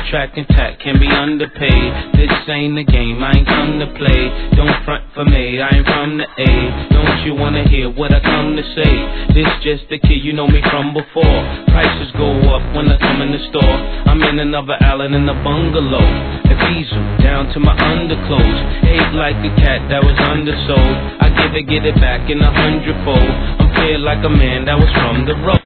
Contract intact, can be underpaid. This ain't a game, I ain't come to play. Don't front for me, I ain't from the A. Don't you wanna hear what I come to say? This just a kid, you know me from before. Prices go up when I come in the store. I'm in another island in a bungalow. A diesel down to my underclothes. Ate like a cat that was undersold. I get it back in 100-fold. I'm feel like a man that was from the road.